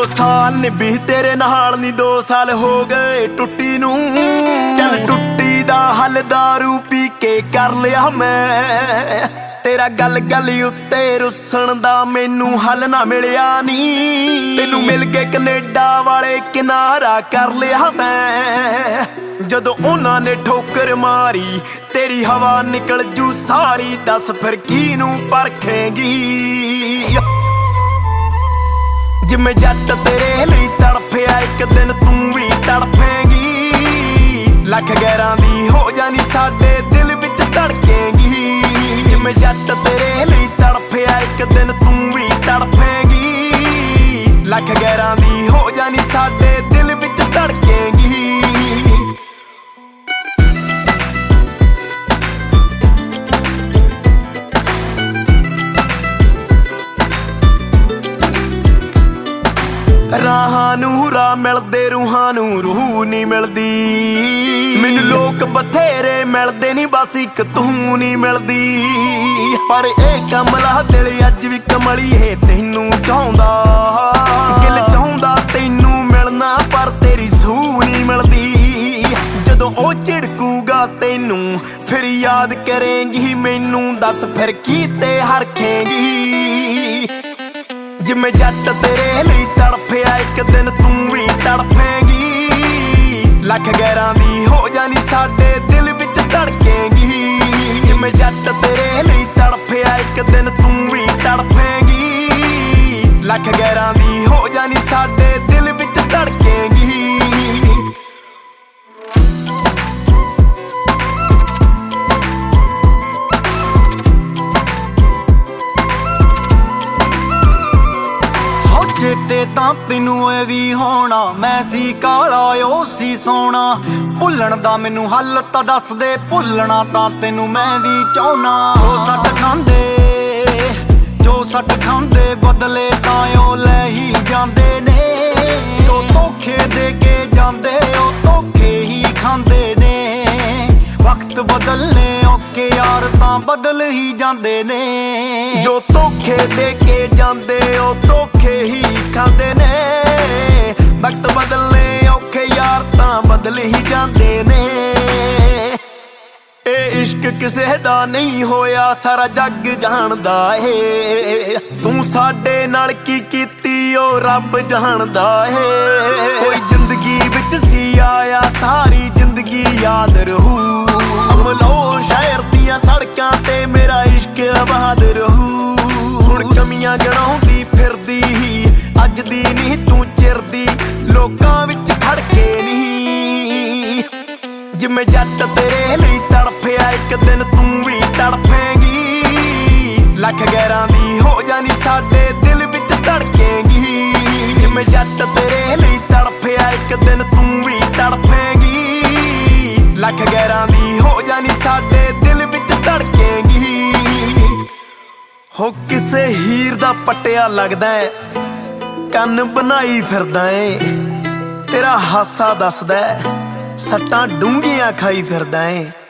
ਸਾਲ ਨਿਭੀ ਤੇਰੇ ਨਾਲ ਨੀ 2 ਸਾਲ ਹੋ ਗਏ ਟੁੱਟੀ ਨੂੰ। ਚੱਲ ਟੁੱਟੀ ਦਾ ਹੱਲ ਦਾਰੂ ਪੀ ਕੇ ਕਰ ਲਿਆ ਮੈਂ। ਤੇਰਾ ਗੱਲ ਗੱਲ ਉੱਤੇ ਰੁੱਸਣ ਦਾ ਮੈਨੂੰ ਹੱਲ ਨਾ ਮਿਲਿਆ ਨੀ। ਤੈਨੂੰ ਮਿਲ ਕੇ ਕੈਨੇਡਾ ਵਾਲੇ ਕਿਨਾਰਾ ਕਰ ਲਿਆ ਮੈਂ। ਜਦੋਂ ਉਹਨਾਂ ਨੇ ਠੋਕਰ ਮਾਰੀ ਤੇਰੀ ਹਵਾ ਨਿਕਲ ਜੂ ਸਾਰੀ। ਦੱਸ ਫਿਰ ਕਿਹਨੂੰ ਪਰਖੇਂਗੀ। ਜਿਵੇਂ ਜੱਟ ਤੇਰੇ ਲਈ ਤੜਫਿਆ ਇੱਕ ਦਿਨ ਤੂੰ ਵੀ ਤੜਫੇਂਗੀ। ਲੱਖ ਗੈਰਾਂ ਦੀ ਹੋ ਜਾਣੀ ਸਾਡੇ ਦਿਲ ਵਿੱਚ ਧੜਕੇਂਗੀ। ਜਿਵੇਂ ਜੱਟ ਤੇਰੇ ਲਈ ਤੜਫਿਆ ਇੱਕ ਦਿਨ ਤੂੰ ਵੀ ਤੜਫੇਂਗੀ। ਲੱਖ ਗੈਰਾਂ ਦੀ ਹੋ ਜਾਣੀ ਸਾਡੇ ਦਿਲ ਵਿੱਚ ਧੜਕੇਂਗੀ। ਰਾਹਾਂ ਨੂੰ ਰਾਹ ਮਿਲਦੇ ਰੂਹਾਂ ਨੂੰ ਰੂਹ ਨਹੀਂ ਮਿਲਦੀ। ਮੈਨੂੰ ਲੋਕ ਬਥੇਰੇ ਮਿਲਦੇ ਨੀ ਬਸ ਇੱਕ ਤੂੰ ਨਹੀਂ ਮਿਲਦੀ। ਪਰ ਇਹ ਕਮਲਾ ਦਿਲ ਅੱਜ ਵੀ ਕਮਲੀਏ ਤੈਨੂੰ ਚਾਹੁੰਦਾ। ਦਿਲ ਚਾਹੁੰਦਾ ਤੈਨੂੰ ਮਿਲਣਾ ਪਰ ਤੇਰੀ ਸੂਹ ਨਹੀਂ ਮਿਲਦੀ। ਜਦੋਂ ਉਹ ਝਿੜਕੂਗਾ ਤੈਨੂੰ ਫਿਰ ਯਾਦ ਕਰੇਂਗੀ ਮੈਨੂੰ। ਦੱਸ ਫਿਰ ਕੀ ਤੇ ਹਰਖੇਂਗੀ। ਜਿਵੇਂ ਜੱਟ ਤੇਰੇ ਲਈ ਤੜਫਿਆ ਇੱਕ ਦਿਨ ਤੂੰ ਵੀ ਤੜਫੇਂਗੀ। ਲੱਖ ਗੈਰਾਂ ਦੀ ਹੋ ਜਾਣੀ ਸਾਡੇ ਦਿਲ ਵਿੱਚ ਧੜਕੇਂਗੀ। ਜਿਵੇਂ ਜੱਟ ਤੇਰੇ ਲਈ ਤੜਫਿਆ ਇੱਕ ਦਿਨ ਤੂੰ ਵੀ ਤੜਫੇਂਗੀ। ਲੱਖ ਗੈਰਾਂ ਦੀ ਹੋ ਜਾਣੀ ਸਾਡੇ ਦਿਲ ਵਿੱਚ ਧੜਕੇਂਗੀ। ਚੇਤੇ ਤਾਂ ਤੈਨੂੰ ਇਹ ਵੀ ਹੋਣਾ ਮੈਂ ਸੀ ਕਾਲਾ ਉਹ ਸੀ ਸੋਹਣਾ। ਭੁੱਲਣ ਦਾ ਮੈਨੂੰ ਹੱਲ ਤਾਂ ਦੱਸ ਦੇ ਭੁੱਲਣਾ ਤਾਂ ਤੈਨੂੰ ਮੈਂ ਵੀ ਚਾਹੁੰਨਾ। ਜੋ ਸੱਟ ਖਾਂਦੇ ਬਦਲੇ ਤਾਂ ਉਹ ਲੈ ਹੀ ਜਾਂਦੇ ਨੇ। ਜੋ ਧੋਖੇ ਦੇ ਕੇ ਜਾਂਦੇ ਉਹ ਧੋਖੇ ਹੀ ਖਾਂਦੇ ਨੇ। ਵਕਤ ਬਦਲਨੇ ਔਖੇ ਯਾਰ ਤਾਂ ਬਦਲ ਹੀ ਜਾਂਦੇ ਨੇ। ਜੋ ਧੋਖੇ ਦੇ ਕੇ ਜਾਂਦੇ ਉਹ ਧੋਖੇ ਹੀ ਖਾਂਦੇ ਨੇ। ਵਕਤ ਬਦਲਨੇ ਔਖੇ ਯਾਰ ਤਾਂ ਬਦਲ ਹੀ ਜਾਂਦੇ ਨੇ। ਇਹ ਇਸ਼ਕ ਕਿਸੇ ਦਾ ਨਹੀਂ ਹੋਇਆ ਸਾਰਾ ਜੱਗ ਜਾਣਦਾ ਏ। ਤੂੰ ਸਾਡੇ ਨਾਲ ਕੀ ਕੀਤੀ ਉਹ ਰੱਬ ਜਾਣਦਾ ਏ। ਕੋਈ ਜ਼ਿੰਦਗੀ ਵਿੱਚ ਸੀ ਆਇਆ ਸਾਰੀ ਜ਼ਿੰਦਗੀ ਯਾਦ ਰਹੂ। ਅਮਲੋ ਸ਼ਹਿਰ ਦੀਆਂ ਸੜਕਾਂ ਤੇ ਮੇਰਾ ਇਸ਼ਕ ਆਬਾਦ ਰਹੂ। ਹੁਣ ਕਮੀਆਂ ਗਣਾਉਂਦੀ ਫਿਰਦੀ ਅੱਜ ਦੀ ਨਹੀਂ ਤੂੰ ਚਿਰਦੀ ਲੋਕਾਂ ਵਿੱਚ ਖੜ ਕੇ ਨਹੀਂ। ਜਿਵੇਂ ਜੱਟ ਤੇਰੇ ਲਈ ਤੜਫਿਆ ਇੱਕ ਦਿਨ ਤੂੰ ਵੀ ਤੜਫੇਂਗੀ। ਲੱਖ ਗੈਰਾਂ ਦੀ ਹੋ ਜਾਣੀ ਸਾਡੇ ਦਿਲ ਵਿੱਚ ਧੜਕੇਂਗੀ। ਜਿਵੇਂ ਜੱਟ ਤੇਰੇ ਲਈ ਤੜਫਿਆ ਇੱਕ ਦਿਨ ਤੂੰ ਵੀ ਤੜਫੇਂਗੀ। ਲੱਖ ਗੈਰਾਂ ਦੀ ਹੋ ਜਾਣੀ ਸਾਡੇ ਦਿਲ ਵਿੱਚ ਧੜਕੇਂਗੀ। ਹੋ ਕਿਸੇ ਹੀਰ ਦਾ ਪੱਟਿਆ ਲੱਗਦਾ ਏ ਕੰਨ ਬਣਾਈ ਫਿਰਦਾ ਏ। ਤੇਰਾ ਹਾਸਾ ਦੱਸਦਾ ਸੱਟਾਂ ਡੂੰਘੀਆਂ ਖਾਈ ਫਿਰਦਾ ਏ।